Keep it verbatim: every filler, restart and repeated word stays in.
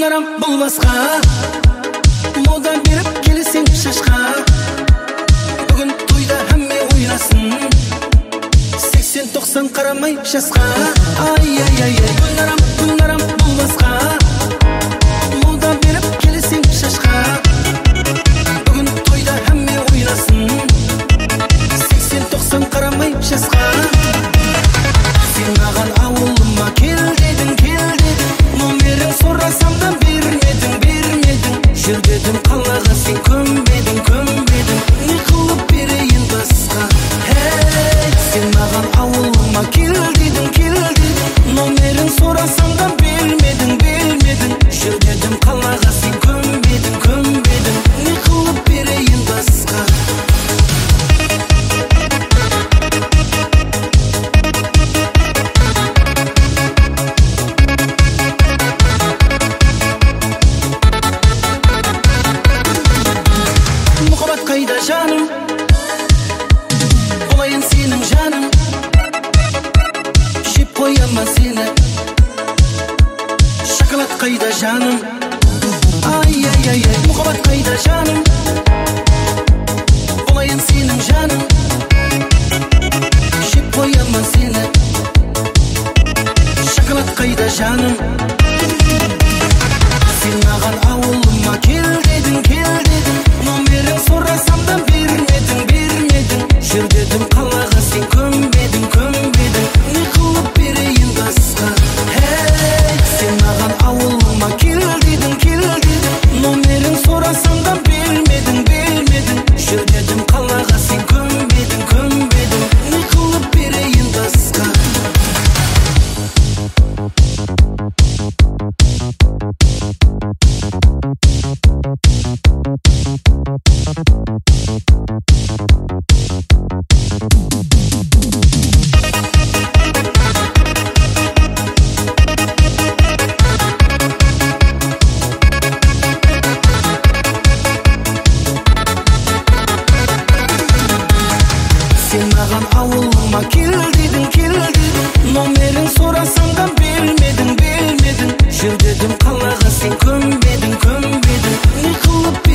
Бұларам бұл басқа мода беріп келесең шашқа. Бүгін тойда әмме ойнасын, сексен тоқсан қарамай жасқа. Ай ай ай ай, бұларам бұларам бұл басқа мода беріп келесең шашқа. Бүгін тойда әмме ойнасын, сексен тоқсан қарамай жасқа. Сен маған ауылыма кел дедің, кел дедің, номерін сұрасам да бермедің, бермедің. Жүр дедім қалаға, сен көнбедің, көнбедің. Не қылып берейін басқа? Хей, сен маған ауылыма кел дедің, кел дедің, номерін сұрасам да бермедің, бермедің. Жүр дедім қалаға, сен көнбедің, көнбедің. Не қылып берейін басқа? Қайда жаным, болайын сенің жаным, жеп қояма сені. Шоколад қайда жаным, ай ай ай ай, мұхаббат қайда жаным, болайын сенің жаным, жеп қояма сені. Шоколад қайда жаным, сен маған ауылыма кел дедің, кел дедің, номерін сұрасам да бермедің, бермедің. Жүр дедім қалаға, сен көнбедің, көнбедің. Не қылып берейін басқа? Хей, сен маған ауылыма кел дедің, кел дедің, номерін сұрасам да бермедің, бермедің. Жүр дедім қалаға, сен көнбедің, көнбедің. Не қылып берейін басқа? Сен маған ауылыма кел дедің, кел дедің, номерін сұрасам да бермедің, бермедің. Жүр дедім қалаға, сен көнбедің, көнбедің. Не қылып